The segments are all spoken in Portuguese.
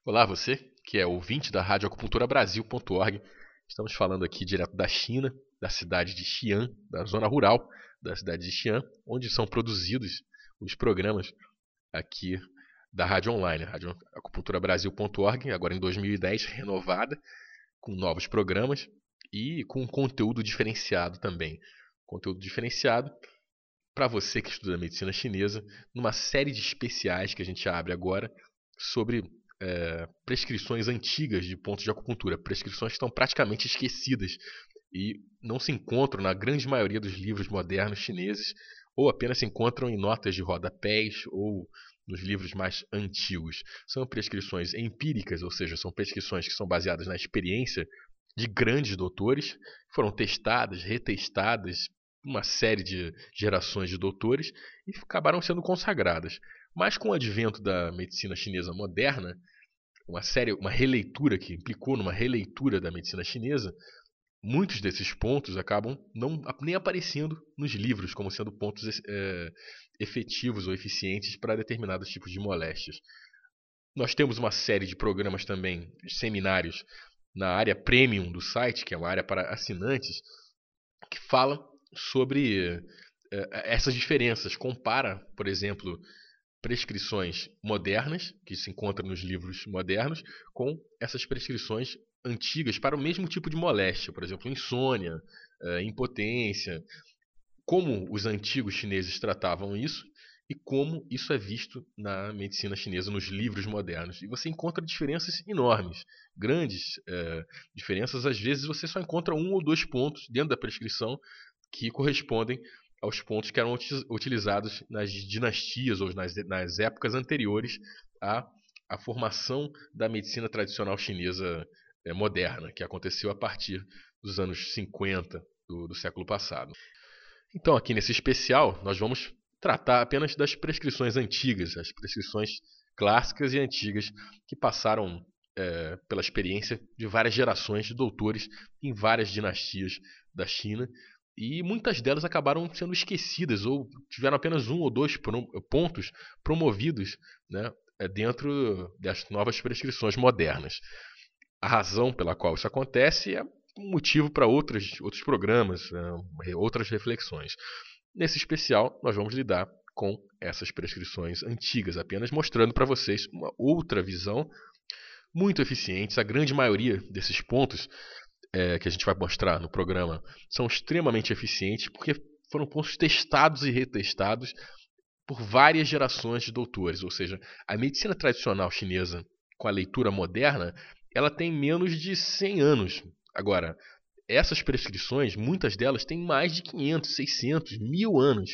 Olá, você que é ouvinte da Rádio Acupunturabrasil.org. Estamos falando aqui direto da China, da cidade de Xi'an, da zona rural da cidade de Xi'an, onde são produzidos os programas aqui da Rádio Online, Rádio Acupunturabrasil.org, agora em 2010, renovada, com novos programas e com conteúdo diferenciado também. Conteúdo diferenciado para você que estuda medicina chinesa, numa série de especiais que a gente abre agora sobre prescrições antigas de pontos de acupuntura, prescrições que estão praticamente esquecidas e não se encontram na grande maioria dos livros modernos chineses, ou apenas se encontram em notas de rodapés ou nos livros mais antigos. São prescrições empíricas, ou seja, são prescrições que são baseadas na experiência de grandes doutores, foram testadas, retestadas, uma série de gerações de doutores e acabaram sendo consagradas. Mas com o advento da medicina chinesa moderna, uma releitura que implicou numa releitura da medicina chinesa, muitos desses pontos acabam nem aparecendo nos livros como sendo pontos efetivos ou eficientes para determinados tipos de moléstias. Nós temos uma série de programas também, seminários, na área premium do site, que é uma área para assinantes, que falam sobre essas diferenças. Compara, por exemplo, prescrições modernas, que se encontram nos livros modernos, com essas prescrições antigas para o mesmo tipo de moléstia, por exemplo, insônia, impotência, como os antigos chineses tratavam isso e como isso é visto na medicina chinesa, nos livros modernos. E você encontra diferenças enormes, grandes diferenças. Às vezes você só encontra um ou dois pontos dentro da prescrição que correspondem aos pontos que eram utilizados nas dinastias ou nas épocas anteriores à formação da medicina tradicional chinesa moderna, que aconteceu a partir dos anos 50 do século passado. Então, aqui nesse especial, nós vamos tratar apenas das prescrições antigas, as prescrições clássicas e antigas que passaram pela experiência de várias gerações de doutores em várias dinastias da China, e muitas delas acabaram sendo esquecidas ou tiveram apenas um ou dois pontos promovidos, né, dentro das novas prescrições modernas. A razão pela qual isso acontece é um motivo para outros programas, outras reflexões. Nesse especial, nós vamos lidar com essas prescrições antigas, apenas mostrando para vocês uma outra visão muito eficiente. A grande maioria desses pontos que a gente vai mostrar no programa são extremamente eficientes porque foram pontos testados e retestados por várias gerações de doutores. Ou seja, a medicina tradicional chinesa com a leitura moderna, ela tem menos de 100 anos. Agora, essas prescrições, muitas delas têm mais de 500, 600, 1000 anos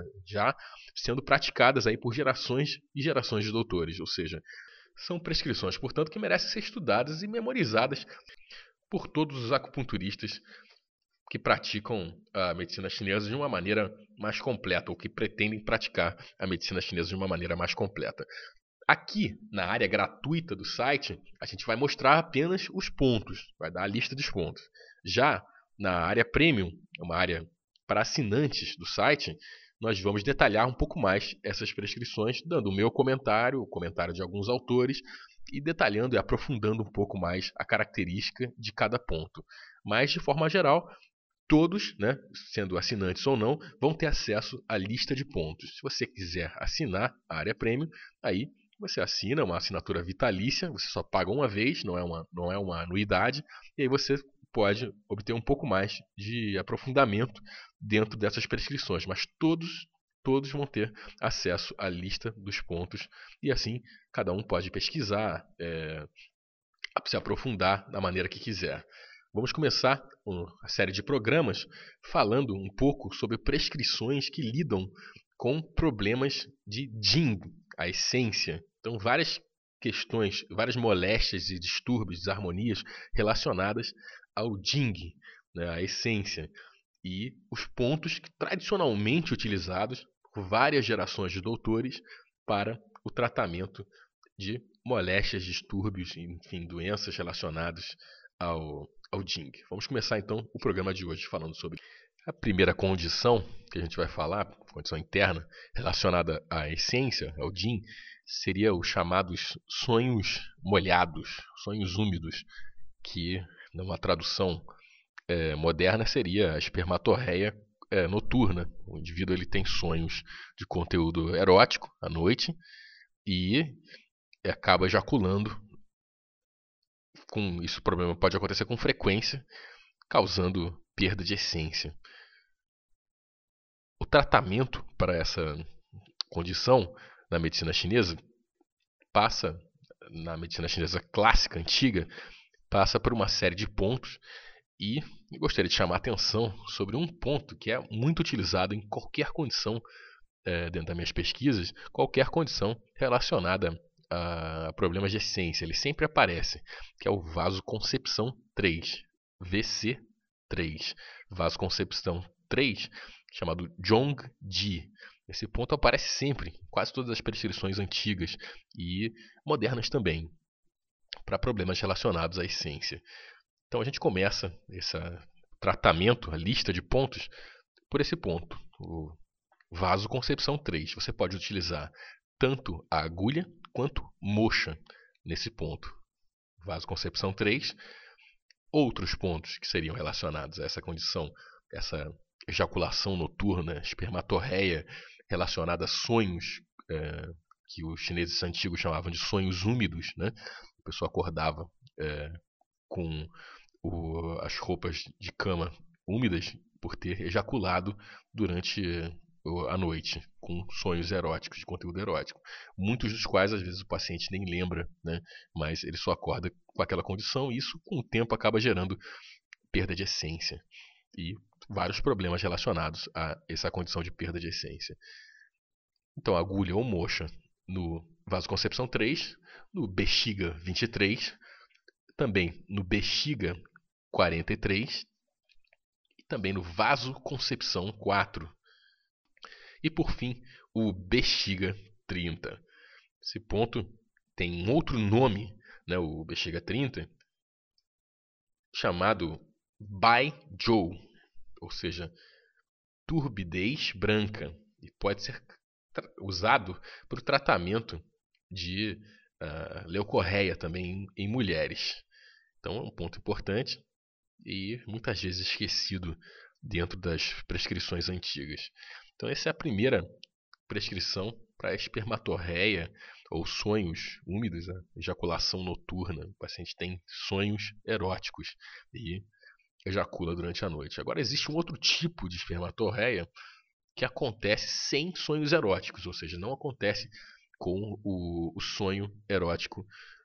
já sendo praticadas aí por gerações e gerações de doutores. Ou seja, são prescrições, portanto, que merecem ser estudadas e memorizadas por todos os acupunturistas que praticam a medicina chinesa de uma maneira mais completa, ou que pretendem praticar a medicina chinesa de uma maneira mais completa. Aqui, na área gratuita do site, a gente vai mostrar apenas os pontos, vai dar a lista dos pontos. Já na área premium, uma área para assinantes do site, nós vamos detalhar um pouco mais essas prescrições, dando o meu comentário, o comentário de alguns autores, e detalhando e aprofundando um pouco mais a característica de cada ponto. Mas, de forma geral, todos, né, sendo assinantes ou não, vão ter acesso à lista de pontos. Se você quiser assinar a área premium, aí você assina uma assinatura vitalícia, você só paga uma vez, não é uma anuidade, e aí você pode obter um pouco mais de aprofundamento dentro dessas prescrições, mas todos vão ter acesso à lista dos pontos, e assim cada um pode pesquisar, se aprofundar da maneira que quiser. Vamos começar a série de programas falando um pouco sobre prescrições que lidam com problemas de Jing, a essência. Então, várias questões, várias moléstias e distúrbios, desarmonias relacionadas ao Jing, né, a essência, e os pontos tradicionalmente utilizados por várias gerações de doutores para o tratamento de moléstias, distúrbios, enfim, doenças relacionadas ao Jing. Vamos começar então o programa de hoje falando sobre a primeira condição que a gente vai falar, condição interna relacionada à essência, ao Jing, seria os chamados sonhos molhados, sonhos úmidos, que numa tradução moderna seria a espermatorreia noturna. O indivíduo ele tem sonhos de conteúdo erótico à noite e acaba ejaculando. Com isso, o problema pode acontecer com frequência, causando perda de essência. O tratamento para essa condição na medicina chinesa na medicina chinesa clássica, antiga, passa por uma série de pontos e eu gostaria de chamar a atenção sobre um ponto que é muito utilizado em qualquer condição, dentro das minhas pesquisas, qualquer condição relacionada a problemas de essência. Ele sempre aparece, que é o vasoconcepção 3, VC3. Vasoconcepção 3, chamado Zhongji. Esse ponto aparece sempre em quase todas as prescrições antigas e modernas também, para problemas relacionados à essência. Então a gente começa esse tratamento, a lista de pontos, por esse ponto, o vasoconcepção 3. Você pode utilizar tanto a agulha quanto moxa nesse ponto. Vasoconcepção 3. Outros pontos que seriam relacionados a essa condição, essa ejaculação noturna, espermatorreia, relacionada a sonhos, que os chineses antigos chamavam de sonhos úmidos, né? A pessoa acordava com as roupas de cama úmidas por ter ejaculado durante a noite, com sonhos eróticos, de conteúdo erótico. Muitos dos quais, às vezes, o paciente nem lembra, né? Mas ele só acorda com aquela condição e isso, com o tempo, acaba gerando perda de essência e vários problemas relacionados a essa condição de perda de essência. Então, agulha ou moxa no vasoconcepção 3, no bexiga 23, também no bexiga 43 e também no vasoconcepção 4. E por fim, o bexiga 30. Esse ponto tem um outro nome, né, o bexiga 30, chamado Baizhou, ou seja, turbidez branca, e pode ser usado para o tratamento de leucorreia também em mulheres. Então é um ponto importante e muitas vezes esquecido dentro das prescrições antigas. Então essa é a primeira prescrição para espermatorreia ou sonhos úmidos, ejaculação noturna. O paciente tem sonhos eróticos e ejacula durante a noite. Agora existe um outro tipo de espermatorreia que acontece sem sonhos eróticos, ou seja, não acontece com o sonho erótico.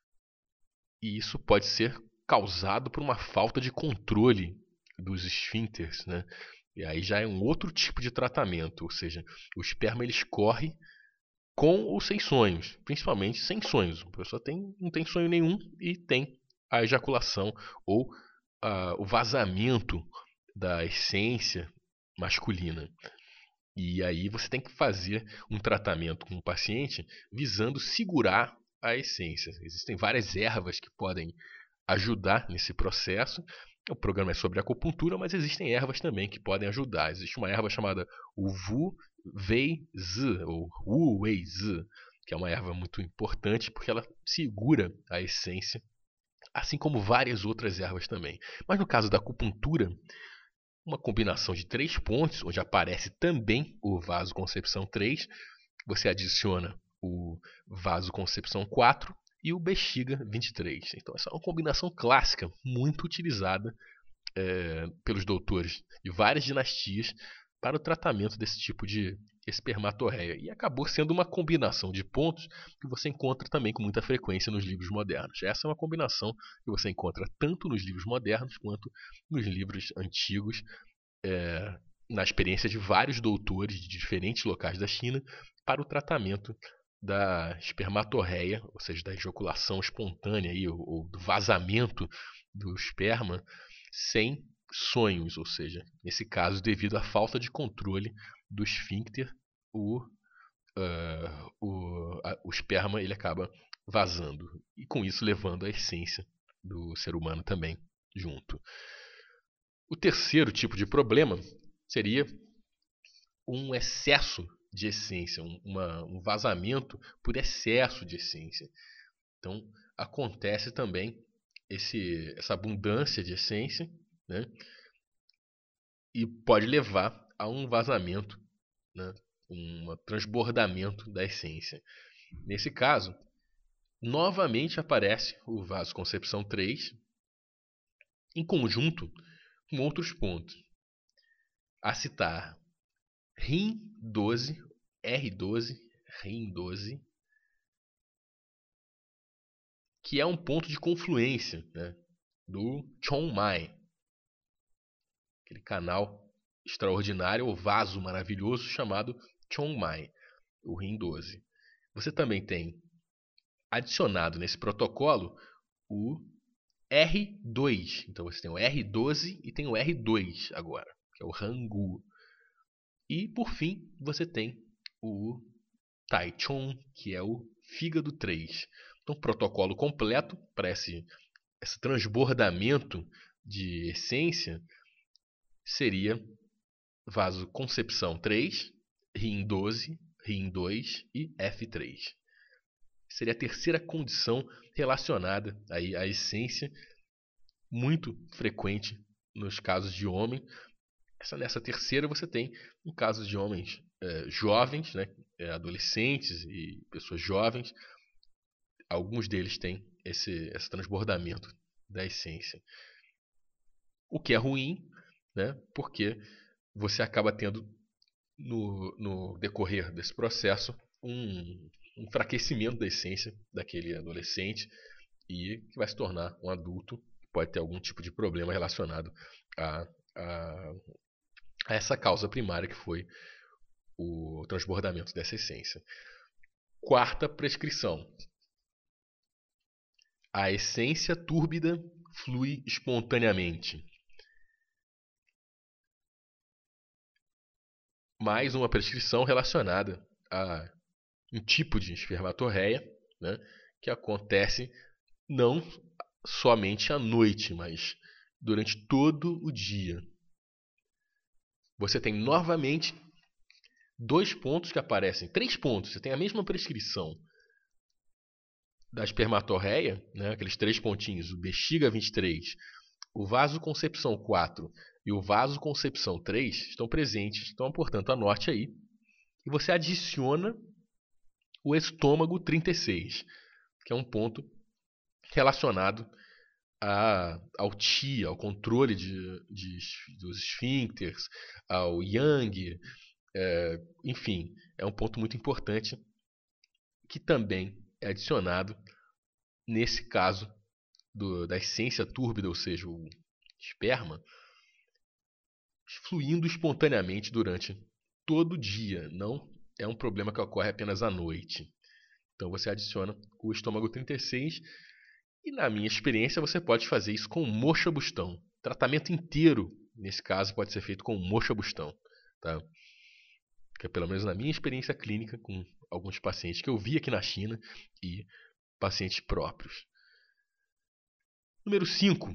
E isso pode ser causado por uma falta de controle dos esfíncteres, né? E aí já é um outro tipo de tratamento, ou seja, o esperma ele escorre com ou sem sonhos, principalmente sem sonhos. A pessoa não tem sonho nenhum e tem a ejaculação ou o vazamento da essência masculina. E aí você tem que fazer um tratamento com o paciente visando segurar a essência. Existem várias ervas que podem ajudar nesse processo. O programa é sobre acupuntura, mas existem ervas também que podem ajudar. Existe uma erva chamada Wu Wei Zi, ou Wu Wei Zi, que é uma erva muito importante porque ela segura a essência, assim como várias outras ervas também. Mas no caso da acupuntura, uma combinação de 3 pontos, onde aparece também o vasoconcepção 3, você adiciona o vasoconcepção 4 e o bexiga 23. Então essa é uma combinação clássica, muito utilizada pelos doutores de várias dinastias para o tratamento desse tipo de espermatorreia. E acabou sendo uma combinação de pontos que você encontra também com muita frequência nos livros modernos. Essa é uma combinação que você encontra tanto nos livros modernos quanto nos livros antigos, na experiência de vários doutores de diferentes locais da China para o tratamento da espermatorreia, ou seja, da ejaculação espontânea aí, ou do vazamento do esperma sem sonhos, ou seja, nesse caso devido à falta de controle do esfíncter, o esperma ele acaba vazando e com isso levando a essência do ser humano também junto. O terceiro tipo de problema seria um excesso de essência, um vazamento por excesso de essência. Então, acontece também essa abundância de essência, né? E pode levar a um vazamento, né? Um transbordamento da essência. Nesse caso, novamente aparece o vasoconcepção 3 em conjunto com outros pontos. A citar Rim 12, R12, Rim 12, que é um ponto de confluência, né, do Chong Mai, aquele canal extraordinário, ou vaso maravilhoso chamado Chong Mai, o Rim 12. Você também tem adicionado nesse protocolo o R2. Então você tem o R12 e tem o R2 agora, que é o Hangu. E por fim, você tem o Taichung, que é o fígado 3. Então, protocolo completo para esse transbordamento de essência seria vasoconcepção 3, Rim 12, Rim 2 e F3. Seria a terceira condição relacionada aí à essência, muito frequente nos casos de homem. Nessa terceira você tem, em casos de homens jovens, né, adolescentes e pessoas jovens, alguns deles têm esse transbordamento da essência. O que é ruim, né, porque você acaba tendo, no decorrer desse processo, um enfraquecimento da essência daquele adolescente e que vai se tornar um adulto que pode ter algum tipo de problema relacionado a essa causa primária que foi o transbordamento dessa essência. Quarta prescrição. A essência túrbida flui espontaneamente. Mais uma prescrição relacionada a um tipo de espermatorreia, né, que acontece não somente à noite, mas durante todo o dia. Você tem novamente 2 pontos que aparecem, 3 pontos, você tem a mesma prescrição da espermatorreia, né, aqueles 3 pontinhos, o bexiga 23, o vasoconcepção 4 e o vasoconcepção 3 estão presentes, então, portanto, anote aí. E você adiciona o estômago 36, que é um ponto relacionado ao Qi, ao controle dos esfíncteres, ao Yang, enfim, é um ponto muito importante que também é adicionado nesse caso da essência túrbida, ou seja, o esperma, fluindo espontaneamente durante todo o dia. Não é um problema que ocorre apenas à noite. Então você adiciona o estômago 36 e, na minha experiência, você pode fazer isso com moxa-bustão. O tratamento inteiro, nesse caso, pode ser feito com moxa-bustão. Tá? Que é, pelo menos na minha experiência clínica, com alguns pacientes que eu vi aqui na China e pacientes próprios. Número 5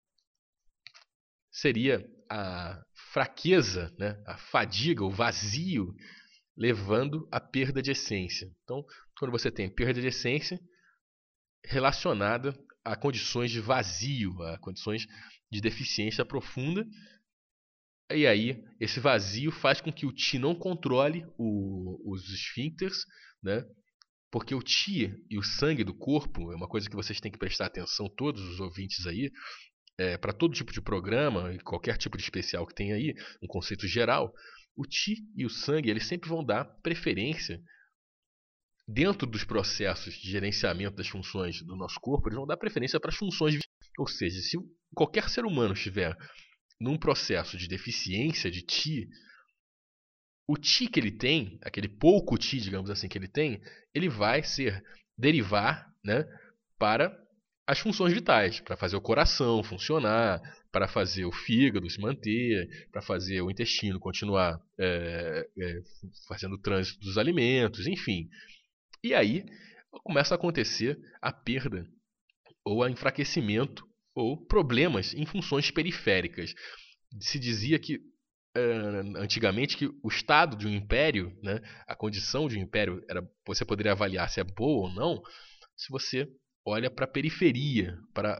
seria a fraqueza, né? A fadiga, o vazio, levando à perda de essência. Então, quando você tem perda de essência relacionada a condições de vazio, a condições de deficiência profunda, e aí esse vazio faz com que o Qi não controle os esfíncteres, né? Porque o Qi e o sangue do corpo é uma coisa que vocês têm que prestar atenção, todos os ouvintes aí, para todo tipo de programa e qualquer tipo de especial que tem aí, um conceito geral, o Qi e o sangue eles sempre vão dar preferência dentro dos processos de gerenciamento das funções do nosso corpo, eles vão dar preferência para as funções. Ou seja, se qualquer ser humano estiver num processo de deficiência de Qi, o Qi que ele tem, aquele pouco Qi, digamos assim, que ele tem, ele vai derivar, né, para as funções vitais, para fazer o coração funcionar, para fazer o fígado se manter, para fazer o intestino continuar fazendo o trânsito dos alimentos, enfim. E aí começa a acontecer a perda ou o enfraquecimento ou problemas em funções periféricas. Se dizia que antigamente que o estado de um império, né, a condição de um império, você poderia avaliar se é boa ou não se você olha para a periferia, para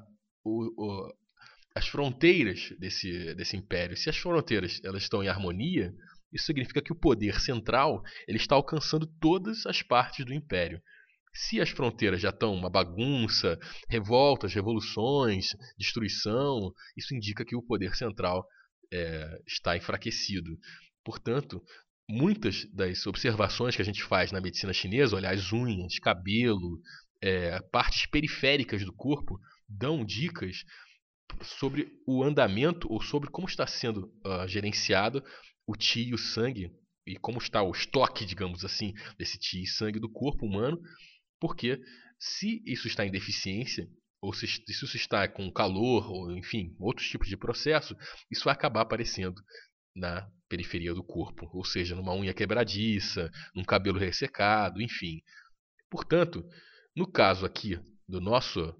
as fronteiras desse império. Se as fronteiras elas estão em harmonia, isso significa que o poder central ele está alcançando todas as partes do império. Se as fronteiras já estão uma bagunça, revoltas, revoluções, destruição, isso indica que o poder central está enfraquecido. Portanto, muitas das observações que a gente faz na medicina chinesa, olhar as unhas, cabelo, partes periféricas do corpo, dão dicas sobre o andamento ou sobre como está sendo gerenciado o qi e o sangue e como está o estoque, digamos assim, desse qi e sangue do corpo humano, porque se isso está em deficiência ou se isso está com calor ou enfim, outros tipos de processo, isso vai acabar aparecendo na periferia do corpo, ou seja, numa unha quebradiça, num cabelo ressecado, enfim. Portanto, no caso aqui do nosso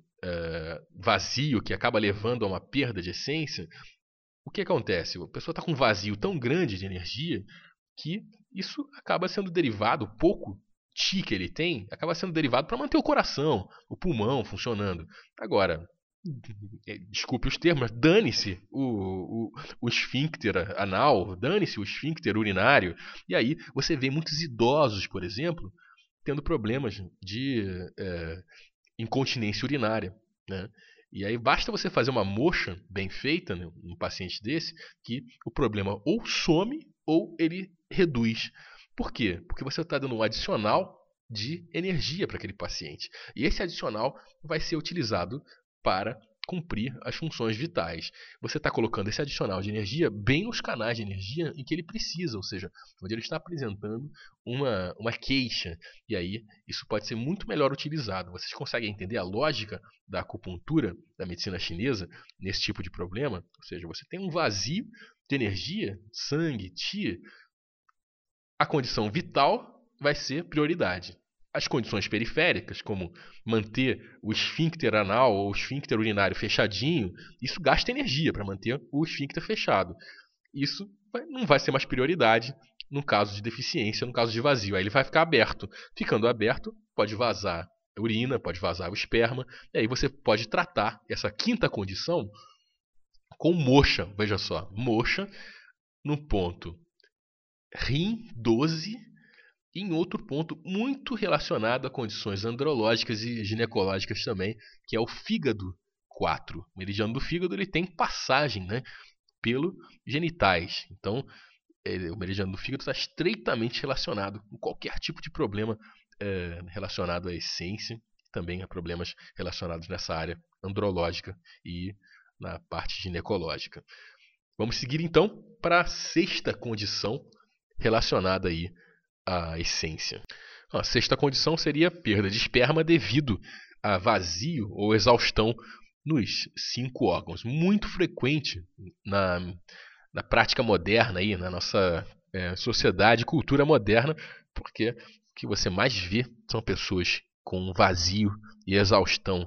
vazio que acaba levando a uma perda de essência, o que acontece? A pessoa está com um vazio tão grande de energia que isso acaba sendo derivado, o pouco chi que ele tem, acaba sendo derivado para manter o coração, o pulmão funcionando. Agora, desculpe os termos, dane-se o esfíncter anal, dane-se o esfíncter urinário. E aí você vê muitos idosos, por exemplo, tendo problemas de incontinência urinária, né? E aí basta você fazer uma moxa bem feita, né, num paciente desse, que o problema ou some ou ele reduz. Por quê? Porque você está dando um adicional de energia para aquele paciente. E esse adicional vai ser utilizado para cumprir as funções vitais. Você está colocando esse adicional de energia bem nos canais de energia em que ele precisa, ou seja, onde ele está apresentando uma queixa. E aí isso pode ser muito melhor utilizado. Vocês conseguem entender a lógica da acupuntura, da medicina chinesa, nesse tipo de problema? Ou seja, você tem um vazio de energia, sangue, qi, a condição vital vai ser prioridade. As condições periféricas, como manter o esfíncter anal ou o esfíncter urinário fechadinho, isso gasta energia para manter o esfíncter fechado. Isso não vai ser mais prioridade no caso de deficiência, no caso de vazio. Aí ele vai ficar aberto. Ficando aberto, pode vazar a urina, pode vazar o esperma, e aí você pode tratar essa quinta condição com moxa. Veja só, moxa no ponto rim 12 e em outro ponto muito relacionado a condições andrológicas e ginecológicas também, que é o fígado 4. O meridiano do fígado ele tem passagem, né, pelo genitais. Então, o meridiano do fígado está estreitamente relacionado com qualquer tipo de problema relacionado à essência, também a problemas relacionados nessa área andrológica e na parte ginecológica. Vamos seguir então para a sexta condição relacionada aí à essência. A sexta condição seria a perda de esperma devido a vazio ou exaustão nos 5 órgãos. Muito frequente na prática moderna, aí, na nossa sociedade e cultura moderna, porque o que você mais vê são pessoas com vazio e exaustão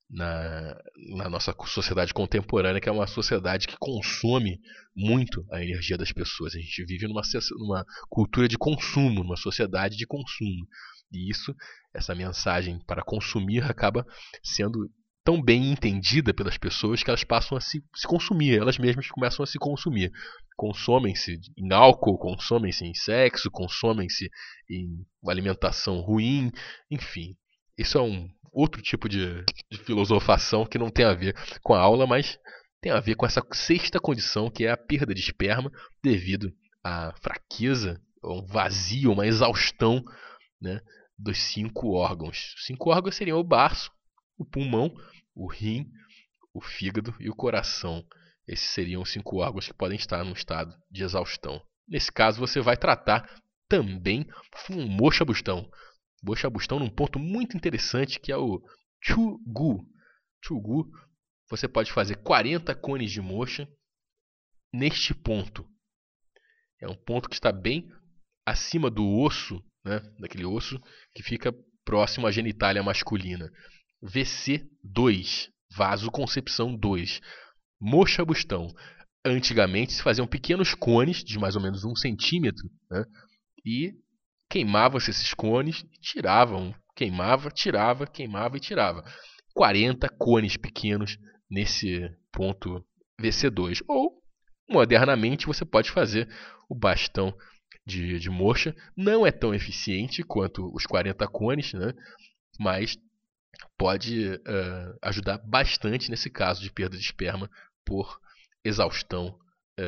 na nossa sociedade contemporânea, que é uma sociedade que consome muito a energia das pessoas. A gente vive numa cultura de consumo, numa sociedade de consumo. E essa mensagem para consumir acaba sendo tão bem entendida pelas pessoas que elas passam a se consumir, elas mesmas começam a se consumir. Consomem-se em álcool, consomem-se em sexo, consomem-se em alimentação ruim, enfim. Isso é um outro tipo de filosofação que não tem a ver com a aula, mas tem a ver com essa sexta condição, que é a perda de esperma devido à fraqueza, um vazio, uma exaustão, né, dos 5 órgãos. Os 5 órgãos seriam o baço, o pulmão, o rim, o fígado e o coração. Esses seriam os 5 órgãos que podem estar num estado de exaustão. Nesse caso, você vai tratar também com moxa-bustão. Moxa-bustão num ponto muito interessante que é o Chu-Gu. Chu-Gu, você pode fazer 40 cones de moxa neste ponto. É um ponto que está bem acima do osso, né, daquele osso que fica próximo à genitália masculina. VC2, vasoconcepção 2. Moxa-bustão. Antigamente se faziam pequenos cones de mais ou menos 1 centímetro, né? E queimavam-se esses cones e tiravam. Queimava, tirava, queimava e tirava. 40 cones pequenos nesse ponto VC2. Ou, modernamente, você pode fazer o bastão de moxa. Não é tão eficiente quanto os 40 cones, né? Mas pode ajudar bastante nesse caso de perda de esperma por exaustão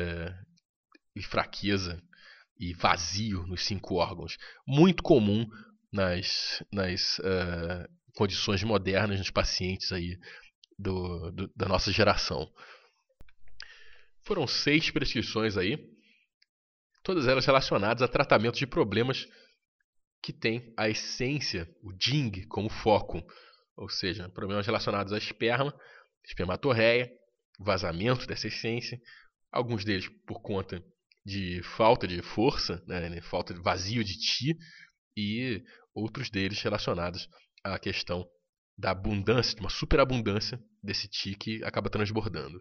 e fraqueza e vazio nos 5 órgãos. Muito comum nas condições modernas, nos pacientes aí da nossa geração. Foram 6 prescrições aí, todas elas relacionadas a tratamento de problemas que têm a essência, o DING, como foco. Ou seja, problemas relacionados a esperma, espermatorreia, vazamento dessa essência, alguns deles por conta de falta de força, né, falta de vazio de Ti, e outros deles relacionados à questão da abundância, de uma superabundância desse Ti que acaba transbordando.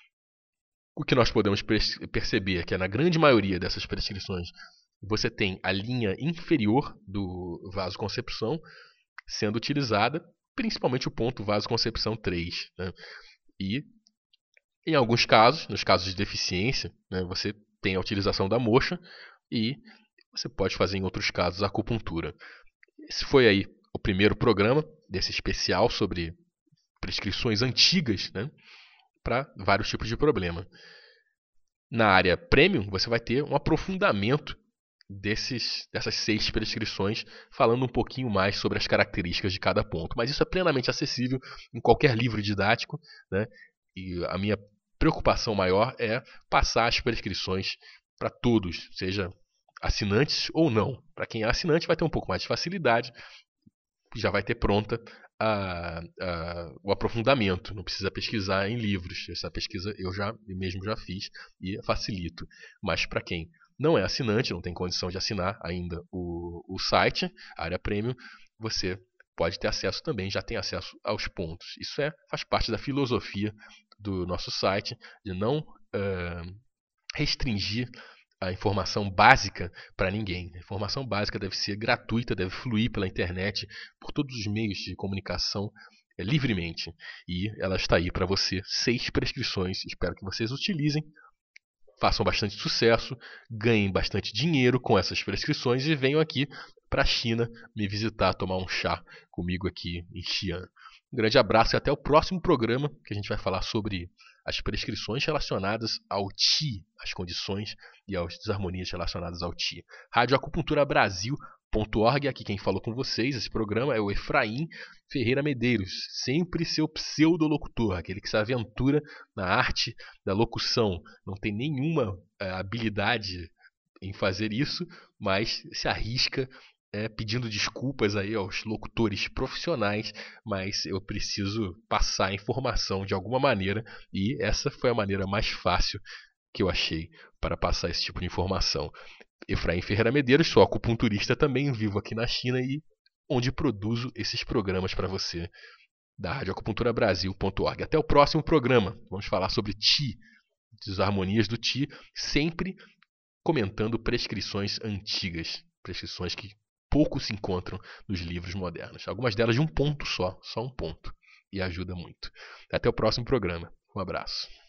O que nós podemos perceber é que na grande maioria dessas prescrições você tem a linha inferior do vasoconcepção sendo utilizada, principalmente o ponto vasoconcepção 3. Né? E em alguns casos, nos casos de deficiência, né, você tem a utilização da moxa e você pode fazer em outros casos a acupuntura. Esse foi aí o primeiro programa desse especial sobre prescrições antigas, né, para vários tipos de problema. Na área premium, você vai ter um aprofundamento dessas 6 prescrições, falando um pouquinho mais sobre as características de cada ponto. Mas isso é plenamente acessível em qualquer livro didático, né? E a minha preocupação maior é passar as prescrições para todos, seja assinantes ou não. Para quem é assinante vai ter um pouco mais de facilidade, já vai ter pronta o aprofundamento, não precisa pesquisar em livros. Essa pesquisa eu mesmo já fiz e facilito. Mas para quem não é assinante, não tem condição de assinar ainda o site, a área premium, você pode ter acesso também, já tem acesso aos pontos. Isso faz parte da filosofia do nosso site, de não restringir a informação básica para ninguém. A informação básica deve ser gratuita, deve fluir pela internet, por todos os meios de comunicação livremente. E ela está aí para você, 6 prescrições. Espero que vocês utilizem, façam bastante sucesso, ganhem bastante dinheiro com essas prescrições e venham aqui para a China me visitar, tomar um chá comigo aqui em Xi'an. Um grande abraço e até o próximo programa, que a gente vai falar sobre as prescrições relacionadas ao Qi, as condições e as desarmonias relacionadas ao Qi. Radioacupunturabrasil.org, aqui quem falou com vocês, esse programa é o Efraim Ferreira Medeiros, sempre seu pseudolocutor, aquele que se aventura na arte da locução, não tem nenhuma habilidade em fazer isso, mas se arrisca pedindo desculpas aí aos locutores profissionais, mas eu preciso passar a informação de alguma maneira e essa foi a maneira mais fácil que eu achei para passar esse tipo de informação. Efraim Ferreira Medeiros, sou acupunturista também, vivo aqui na China e onde produzo esses programas para você da radioacupunturabrasil.org. Até o próximo programa. Vamos falar sobre Qi, desarmonias do Qi, sempre comentando prescrições antigas, prescrições que pouco se encontram nos livros modernos. Algumas delas de um ponto só um ponto, e ajuda muito. Até o próximo programa. Um abraço.